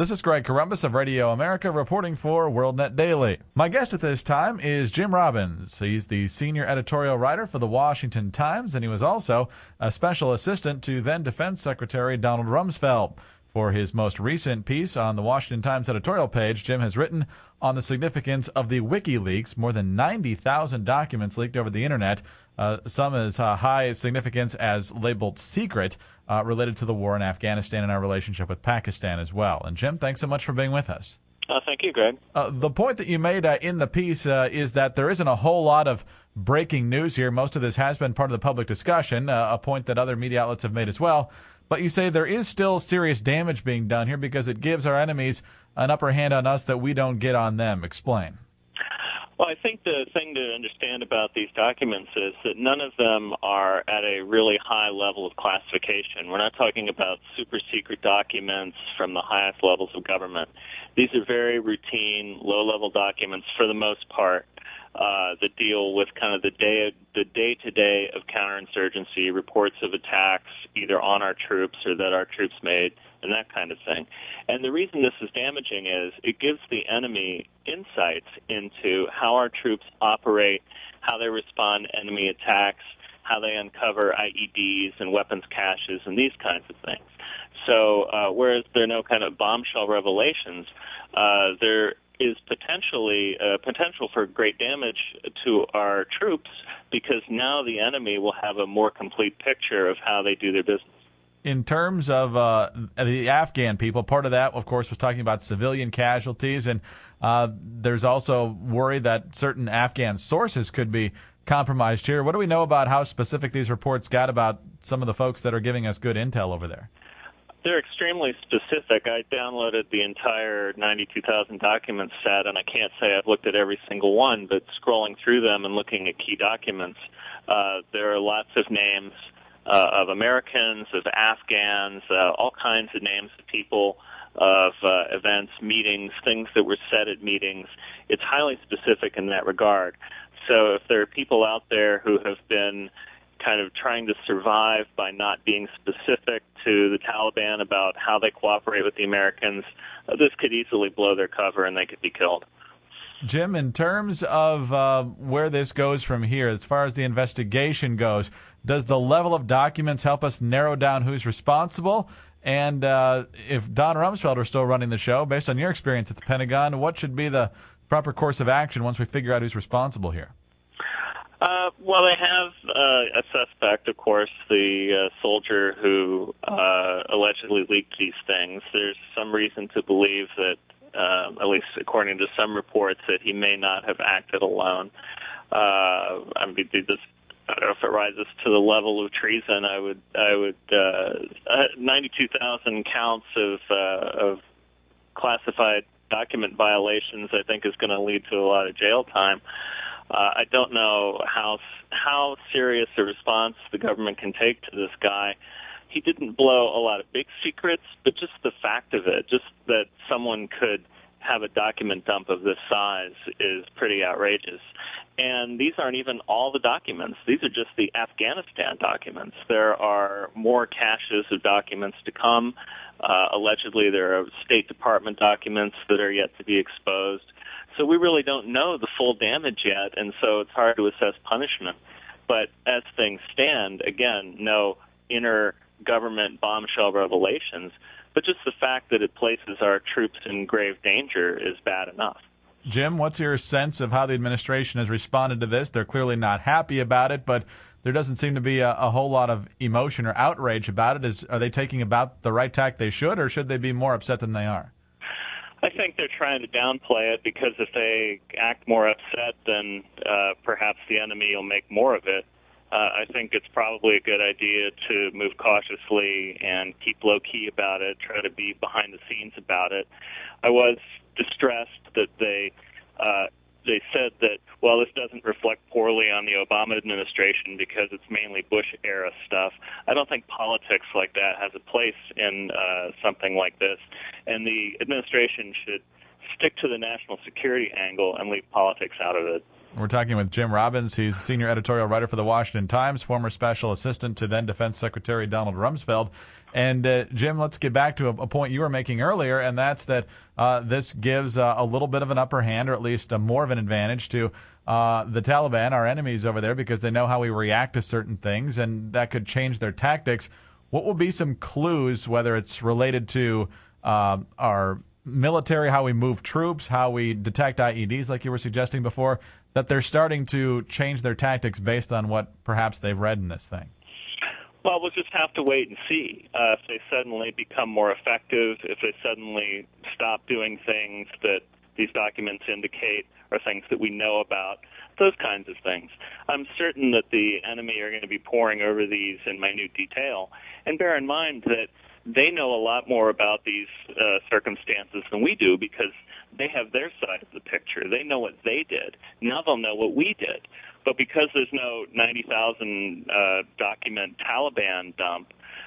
This is Greg Corombos of Radio America reporting for WorldNet Daily. My guest at this time is Jim Robbins. He's the senior editorial writer for the Washington Times, and he was also a special assistant to then Defense Secretary Donald Rumsfeld. For his most recent piece on the Washington Times editorial page, Jim has written on the significance of the WikiLeaks, more than 90,000 documents leaked over the Internet, some as high significance as labeled secret, related to the war in Afghanistan and our relationship with Pakistan as well. And Jim, thanks so much for being with us. Thank you, Greg. The point that you made in the piece is that there isn't a whole lot of breaking news here. Most of this has been part of the public discussion, a point that other media outlets have made as well. But you say there is still serious damage being done here because it gives our enemies an upper hand on us that we don't get on them. Explain. Well, I think the thing to understand about these documents is that none of them are at a really high level of classification. We're not talking about super secret documents from the highest levels of government. These are very routine, low-level documents for the most part that deal with kind of the day-to-day of counterinsurgency, reports of attacks either on our troops or that our troops made, and that kind of thing. And the reason this is damaging is it gives the enemy insights into how our troops operate, how they respond to enemy attacks, how they uncover IEDs and weapons caches and these kinds of things. So whereas there are no kind of bombshell revelations, there is potential for great damage to our troops because now the enemy will have a more complete picture of how they do their business. In terms of the Afghan people, part of that, of course, was talking about civilian casualties, and there's also worry that certain Afghan sources could be compromised here. What do we know about how specific these reports got about some of the folks that are giving us good intel over there? They're extremely specific. I downloaded the entire 92,000 document set, and I can't say I've looked at every single one, but scrolling through them and looking at key documents, there are lots of names of Americans, of Afghans, all kinds of names of people, of events, meetings, things that were said at meetings. It's highly specific in that regard. So if there are people out there who have been kind of trying to survive by not being specific to the Taliban about how they cooperate with the Americans, this could easily blow their cover and they could be killed. Jim, in terms of where this goes from here, as far as the investigation goes, does the level of documents help us narrow down who's responsible? And if Don Rumsfeld were still running the show, based on your experience at the Pentagon, what should be the proper course of action once we figure out who's responsible here? Well, they have a suspect, of course, the soldier who allegedly leaked these things. There's some reason to believe that, at least according to some reports, that he may not have acted alone. I don't know if it rises to the level of treason. I would 92,000 counts of classified document violations, I think, is going to lead to a lot of jail time. I don't know how serious a response the government can take to this guy. He didn't blow a lot of big secrets, but just the fact of it, just that someone could have a document dump of this size is pretty outrageous. And these aren't even all the documents. These are just the Afghanistan documents. There are more caches of documents to come. Allegedly, there are State Department documents that are yet to be exposed. So we really don't know the full damage yet, and so it's hard to assess punishment. But as things stand, again, no inner government bombshell revelations, but just the fact that it places our troops in grave danger is bad enough. Jim, what's your sense of how the administration has responded to this? They're clearly not happy about it, but there doesn't seem to be a whole lot of emotion or outrage about it. Are they taking about the right tack they should, or should they be more upset than they are? I think they're trying to downplay it because if they act more upset, then perhaps the enemy will make more of it. I think it's probably a good idea to move cautiously and keep low-key about it, try to be behind the scenes about it. I was distressed that they said that, well, this doesn't reflect poorly on the Obama administration because it's mainly Bush-era stuff. I don't think politics like that has a place in something like this, and the administration should stick to the national security angle and leave politics out of it. We're talking with Jim Robbins. He's senior editorial writer for the Washington Times, former special assistant to then Defense Secretary Donald Rumsfeld. And, Jim, let's get back to a point you were making earlier, and that's that this gives a little bit of an upper hand, or at least more of an advantage to the Taliban, our enemies over there, because they know how we react to certain things, and that could change their tactics. What will be some clues, whether it's related to our military, how we move troops, how we detect IEDs, like you were suggesting before, that they're starting to change their tactics based on what perhaps they've read in this thing? Well, we'll just have to wait and see. If they suddenly become more effective, if they suddenly stop doing things that these documents indicate are things that we know about, those kinds of things. I'm certain that the enemy are going to be poring over these in minute detail. And bear in mind that they know a lot more about these circumstances than we do, because they have their side of the picture. They know what they did. Now they'll know what we did. But because there's no 90,000 document Taliban dump,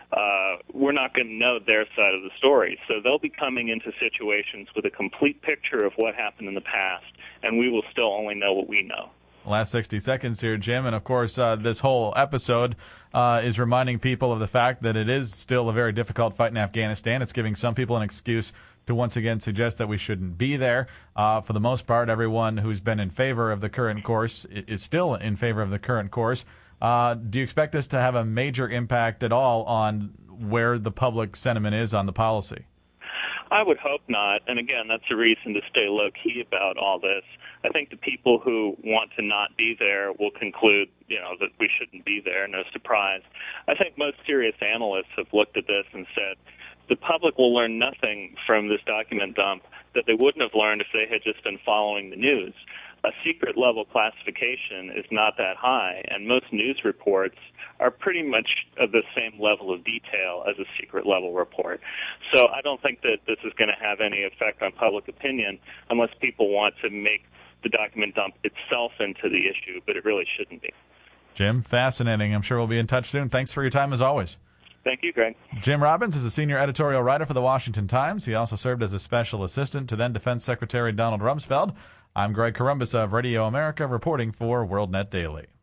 we're not going to know their side of the story. So they'll be coming into situations with a complete picture of what happened in the past, and we will still only know what we know. Last 60 seconds here, Jim. And, of course, this whole episode is reminding people of the fact that it is still a very difficult fight in Afghanistan. It's giving some people an excuse to once again suggest that we shouldn't be there. For the most part, everyone who's been in favor of the current course is still in favor of the current course. Do you expect this to have a major impact at all on where the public sentiment is on the policy? I would hope not. And again, that's a reason to stay low-key about all this. I think the people who want to not be there will conclude, that we shouldn't be there. No surprise. I think most serious analysts have looked at this and said, the public will learn nothing from this document dump that they wouldn't have learned if they had just been following the news. A secret level classification is not that high, and most news reports are pretty much of the same level of detail as a secret level report. So I don't think that this is going to have any effect on public opinion unless people want to make the document dump itself into the issue, but it really shouldn't be. Jim, fascinating. I'm sure we'll be in touch soon. Thanks for your time as always. Thank you, Greg. Jim Robbins is a senior editorial writer for the Washington Times. He also served as a special assistant to then Defense Secretary Donald Rumsfeld. I'm Greg Corombos of Radio America, reporting for WorldNet Daily.